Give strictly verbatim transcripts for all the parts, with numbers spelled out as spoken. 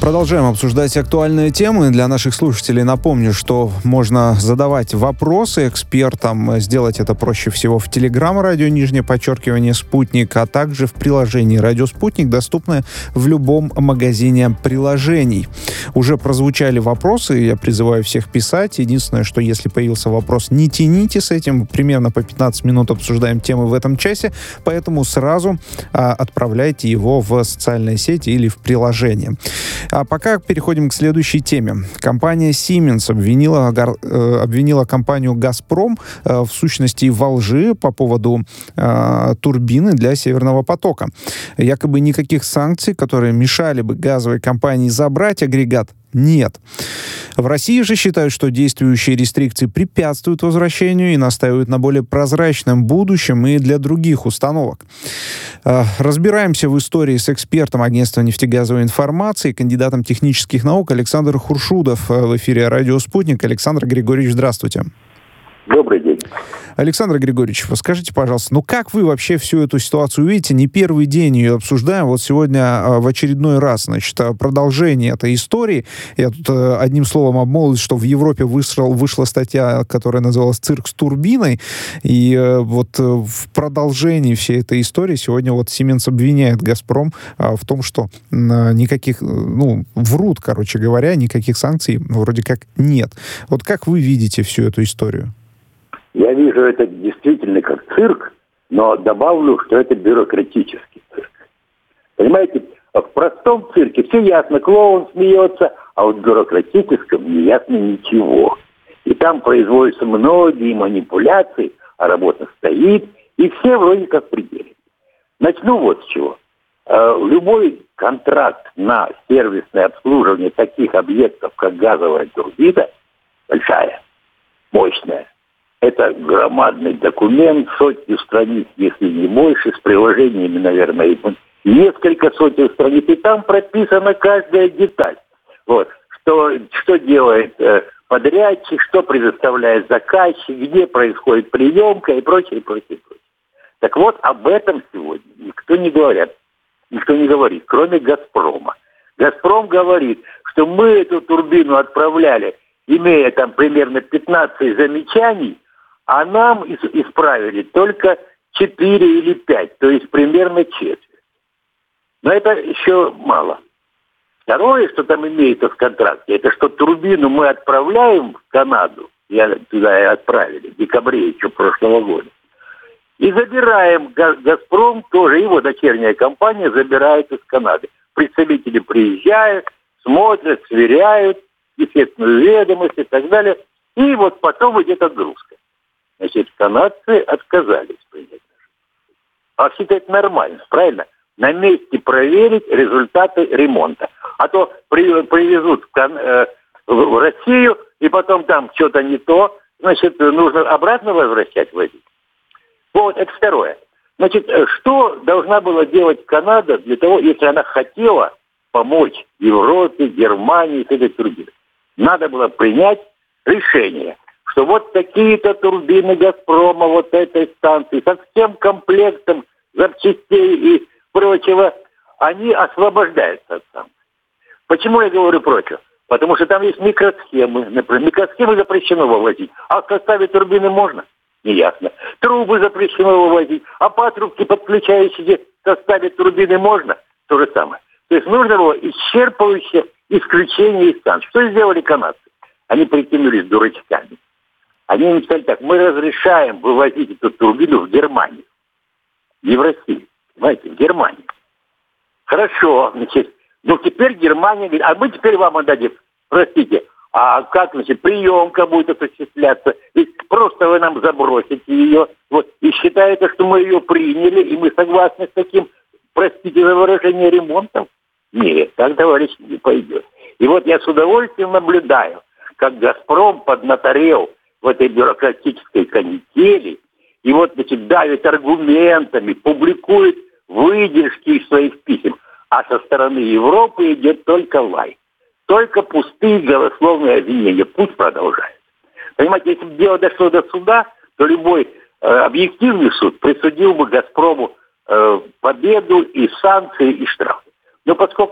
Продолжаем обсуждать актуальные темы. Для наших слушателей напомню, что можно задавать вопросы экспертам. Сделать это проще всего в Телеграм радио нижнее подчеркивание «Спутник», а также в приложении «Радио Спутник», доступное в любом магазине приложений. Уже прозвучали вопросы, я призываю всех писать. Единственное, что если появился вопрос, не тяните с этим. Примерно по пятнадцать минут обсуждаем темы в этом часе, поэтому сразу а, отправляйте его в социальные сети или в приложение. А пока переходим к следующей теме. Компания Siemens обвинила, э, обвинила компанию «Газпром» э, в сущности во лжи по поводу э, турбины для «Северного потока». Якобы никаких санкций, которые мешали бы газовой компании забрать агрегат, нет. В России же считают, что действующие рестрикции препятствуют возвращению и настаивают на более прозрачном будущем и для других установок. Разбираемся в истории с экспертом агентства нефтегазовой информации, кандидатом технических наук Александр Хуршудов в эфире «Радио Спутник». Александр Григорьевич, здравствуйте. Добрый день. Александр Григорьевич, скажите, пожалуйста, ну как вы вообще всю эту ситуацию видите? Не первый день ее обсуждаем. Вот сегодня в очередной раз, значит, продолжение этой истории. Я тут одним словом обмолвился, что в Европе вышла, вышла статья, которая называлась «Цирк с турбиной». И вот в продолжении всей этой истории сегодня вот Siemens обвиняет «Газпром» в том, что никаких, ну, врут, короче говоря, никаких санкций вроде как нет. Вот как вы видите всю эту историю? Я вижу это действительно как цирк, но добавлю, что это бюрократический цирк. Понимаете, в простом цирке все ясно, клоун смеется, а вот в бюрократическом не ясно ничего. И там производятся многие манипуляции, а работа стоит, и все вроде как в пределе. Начну вот с чего. Любой контракт на сервисное обслуживание таких объектов, как газовая турбина, большая, мощная, это громадный документ, сотни страниц, если не больше, с приложениями, наверное, несколько сотен страниц. И там прописана каждая деталь. Вот. Что, что делает э, подрядчик, что предоставляет заказчик, где происходит приемка и прочее, прочее, прочее. Так вот, об этом сегодня никто не говорит. Никто не говорит, кроме «Газпрома». «Газпром» говорит, что мы эту турбину отправляли, имея там примерно пятнадцать замечаний, а нам исправили только четыре или пять, то есть примерно четверть. Но это еще мало. Второе, что там имеется в контракте, это что турбину мы отправляем в Канаду, я туда и отправили, в декабре еще прошлого года, и забираем «Газпром», тоже его дочерняя компания забирает из Канады. Представители приезжают, смотрят, сверяют, естественную ведомость и так далее, и вот потом идет отгрузка. Значит, канадцы отказались принять. А вообще-то это нормально, правильно? На месте проверить результаты ремонта. А то при, привезут в, Кан, э, в Россию, и потом там что-то не то, значит, нужно обратно возвращать, возить. Вот, это второе. Значит, что должна была делать Канада для того, если она хотела помочь Европе, Германии с этой турбиной? Надо было принять решение, что вот такие-то турбины «Газпрома», вот этой станции, со всем комплектом запчастей и прочего, они освобождаются от санкций. Почему я говорю прочее? Потому что там есть микросхемы. Например, микросхемы запрещено вывозить, а в составе турбины можно? Неясно. Трубы запрещено вывозить, а патрубки, подключающиеся в составе турбины, можно? То же самое. То есть нужно было исчерпывающее исключение из санкций. Что сделали канадцы? Они прикинулись дурачками. Они им сказали так: мы разрешаем вывозить эту турбину в Германию. Не в Россию. Понимаете, в Германию. Хорошо, значит, ну теперь Германия говорит, а мы теперь вам отдадим. Простите, а как, значит, приемка будет осуществляться? Ведь просто вы нам забросите ее. Вот, и считаете, что мы ее приняли, и мы согласны с таким, простите за выражение, ремонтом? Нет, так, товарищ, не пойдет. И вот я с удовольствием наблюдаю, как «Газпром» поднаторел в этой бюрократической канители, и вот, значит, давит аргументами, публикует выдержки из своих писем, а со стороны Европы идет только лай. Только пустые голословные обвинения. Пусть продолжается. Понимаете, если бы дело дошло до суда, то любой э, объективный суд присудил бы «Газпрому» э, победу и санкции, и штрафы. Но поскольку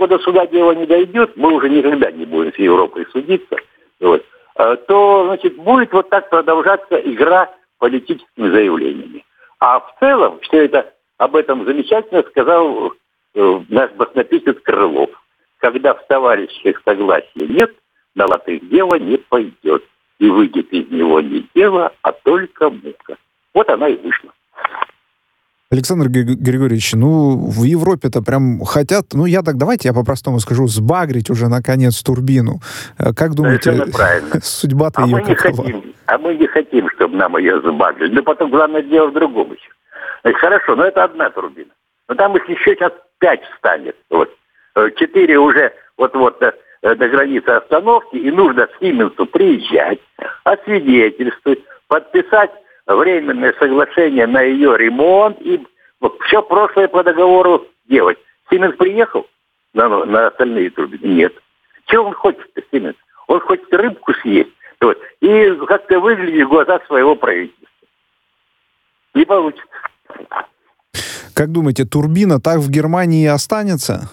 поскольку до суда дело не дойдет, мы уже никогда не будем с Европой судиться, вот, то, значит, будет вот так продолжаться игра политическими заявлениями. А в целом, все это, об этом замечательно сказал э, наш баснописец Крылов. Когда в товарищах согласия нет, на лад их дело не пойдет. И выйдет из него не дело, а только мука. Вот она и вышла. Александр Григорьевич, ну, в Европе-то прям хотят, ну, я так, давайте я по-простому скажу, сбагрить уже, наконец, турбину. Как думаете, судьба-то а ее мы не какова? Хотим, а мы не хотим, чтобы нам ее забагрили. Но потом, главное, дело в другом еще. Значит, хорошо, но это одна турбина. Но там их еще сейчас пять встанет. Вот. Четыре уже вот-вот до, до границы остановки, и нужно к Сименсу приезжать, освидетельствовать, подписать временное соглашение на ее ремонт и вот, все прошлое по договору делать. Сименс приехал на, на остальные турбины? Нет. Чего он хочет-то, Сименс? Он хочет рыбку съесть вот, и как-то выглядеть в глазах своего правительства. Не получится. Как думаете, турбина так в Германии и останется?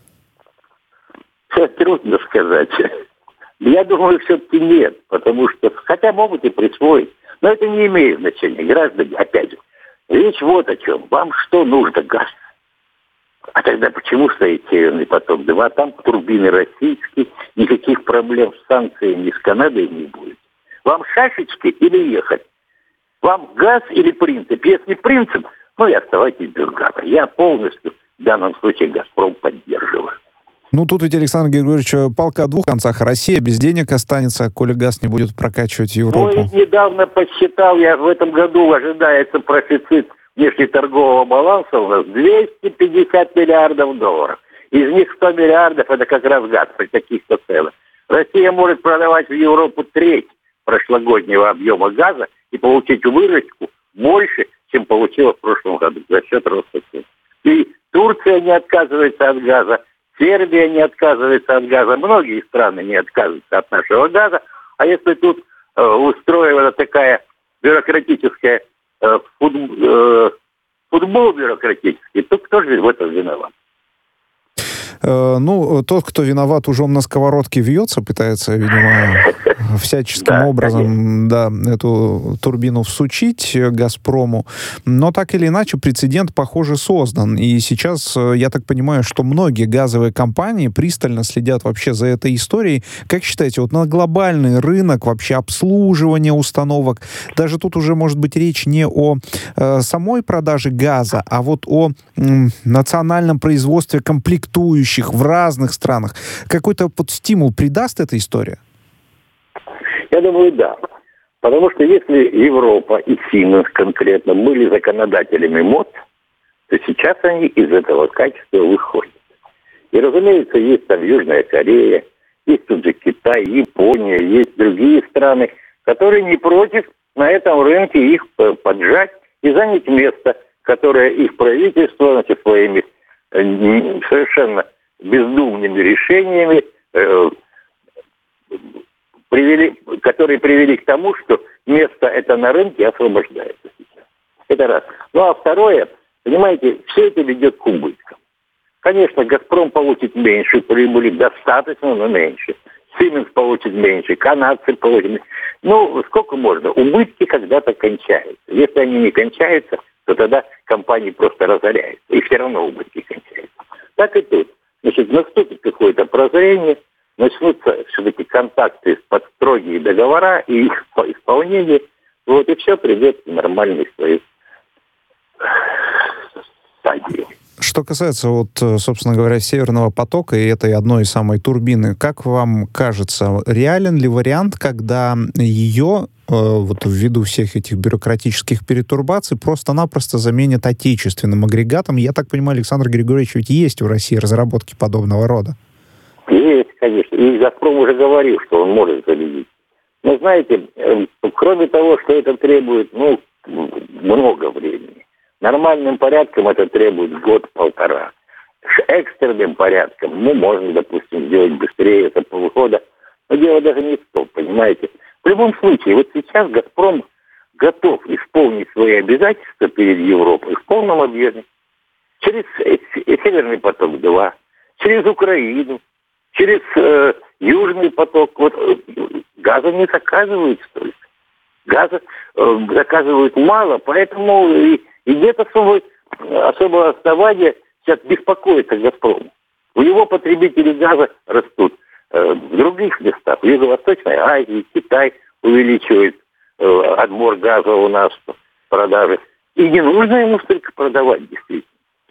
Все трудно сказать. Я думаю, все-таки нет, потому что, хотя могут и присвоить, но это не имеет значения. Граждане, опять же, речь вот о чем. Вам что нужно, газ? А тогда почему стоит Северный поток-два? Там турбины российские, никаких проблем с санкциями с Канадой не будет. Вам шашечки или ехать? Вам газ или принцип? Если принцип, ну и оставайтесь без газа. Я полностью в данном случае «Газпром» поддерживаю. Ну, тут ведь, Александр Григорьевич, палка о двух концах. Россия без денег останется, коли газ не будет прокачивать Европу. Ну, и недавно посчитал, я в этом году ожидается профицит внешнеторгового баланса у нас двести пятьдесят миллиардов долларов. Из них сто миллиардов это как раз газ при таких-то ценах. Россия может продавать в Европу треть прошлогоднего объема газа и получить выручку больше, чем получила в прошлом году за счет роста цен. И Турция не отказывается от газа, Сербия не отказывается от газа, многие страны не отказываются от нашего газа. А если тут э, устроена такая бюрократическая э, фут, э, футбол бюрократический, то кто же в этом виноват? Э, ну, тот, кто виноват, ужом на сковородке вьется, пытается, видимо, всяческим да, образом да, эту турбину всучить «Газпрому». Но так или иначе прецедент, похоже, создан. И сейчас, я так понимаю, что многие газовые компании пристально следят вообще за этой историей. Как считаете, вот на глобальный рынок вообще обслуживания установок, даже тут уже может быть речь не о э, самой продаже газа, а вот о м, национальном производстве комплектующих в разных странах. Какой-то вот стимул придаст эта история? Я думаю, да. Потому что если Европа и Сименс конкретно были законодателями МОД, то сейчас они из этого качества выходят. И, разумеется, есть там Южная Корея, есть тут же Китай, Япония, есть другие страны, которые не против на этом рынке их поджать и занять место, которое их правительство, значит, своими совершенно бездумными решениями э, привели, которые привели к тому, что место это на рынке освобождается сейчас. Это раз. Ну а второе, понимаете, все это ведет к убыткам. Конечно, «Газпром» получит меньше прибыли, достаточно, но меньше. «Сименс» получит меньше, канадцы получат меньше. Ну, сколько можно? Убытки когда-то кончаются. Если они не кончаются, то тогда компании просто разоряются. И все равно убытки кончаются. Так и тут. Значит, наступит какое-то прозрение, начнутся все-таки контакты под строгие договора и их исполнение. Вот, и все придет к нормальной своей стадии. Что касается, вот, собственно говоря, «Северного потока» и этой одной самой турбины, как вам кажется, реален ли вариант, когда ее, вот ввиду всех этих бюрократических перетурбаций, просто-напросто заменят отечественным агрегатом? Я так понимаю, Александр Григорьевич, ведь есть в России разработки подобного рода? Есть, конечно. И «Газпром» уже говорил, что он может заменить. Но знаете, кроме того, что это требует, ну, много времени, нормальным порядком это требует год-полтора. Экстренным порядком, ну, можно, допустим, сделать быстрее, это полгода. Но дело даже не в том, понимаете. В любом случае, вот сейчас «Газпром» готов исполнить свои обязательства перед Европой в полном объеме. Через «Северный поток-два», через Украину, через э, Южный поток. Вот э, газа не заказывают столько. Газа э, заказывают мало, поэтому и, и нет особо, особого основания сейчас беспокоиться «Газпрому». У него потребители газа растут э, в других местах. В Юго-Восточной Азии, Китай увеличивает э, отбор газа у нас в продаже. И не нужно ему столько продавать, действительно.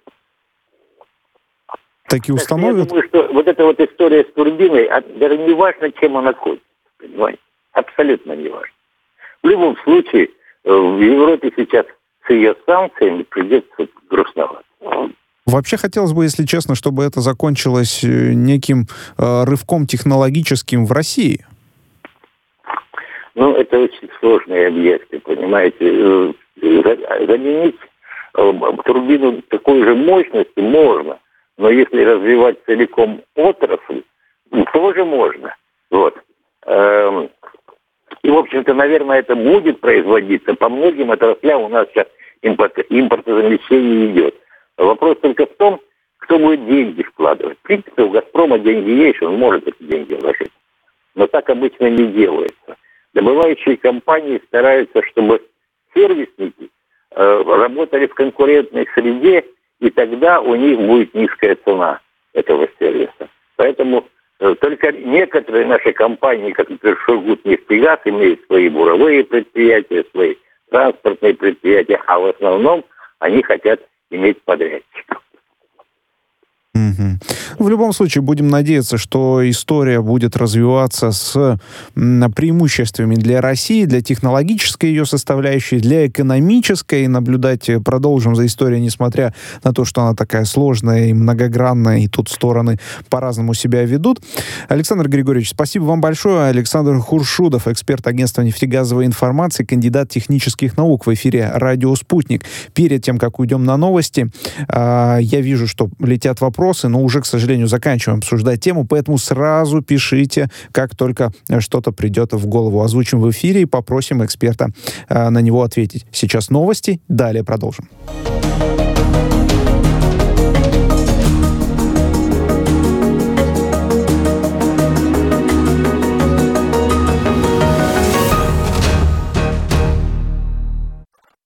Так и установят? Так, я думаю, что вот эта вот история с турбиной, даже не важно, чем она кончится, понимаете? Абсолютно не важно. В любом случае, в Европе сейчас с ее санкциями придется грустновато. Вообще хотелось бы, если честно, чтобы это закончилось неким э, рывком технологическим в России. Ну, это очень сложные объекты, понимаете. Заменить э, турбину такой же мощности можно, но если развивать целиком отрасль, тоже можно. Вот. Эм, и, в общем-то, наверное, это будет производиться. По многим отраслям у нас сейчас импорт, импортозамещение идет. Вопрос только в том, кто будет деньги вкладывать. В принципе, у «Газпрома» деньги есть, он может эти деньги вложить. Но так обычно не делается. Добывающие компании стараются, чтобы сервисники э, работали в конкурентной среде, и тогда у них будет низкая цена этого сервиса. Поэтому э, только некоторые наши компании, как, например, «Сургутнефтегаз», имеют свои буровые предприятия, свои транспортные предприятия, а в основном они хотят иметь подрядчиков. Угу. В любом случае, будем надеяться, что история будет развиваться с преимуществами для России, для технологической ее составляющей, для экономической. Наблюдать продолжим за историей, несмотря на то, что она такая сложная и многогранная, и тут стороны по-разному себя ведут. Александр Григорьевич, спасибо вам большое. Александр Хуршудов, эксперт агентства нефтегазовой информации, кандидат технических наук, в эфире «Радио Спутник». Перед тем, как уйдем на новости, я вижу, что летят вопросы, но уже, к сожалению, заканчиваем обсуждать тему, поэтому сразу пишите, как только что-то придет в голову. Озвучим в эфире и попросим эксперта э, на него ответить. Сейчас новости, далее продолжим.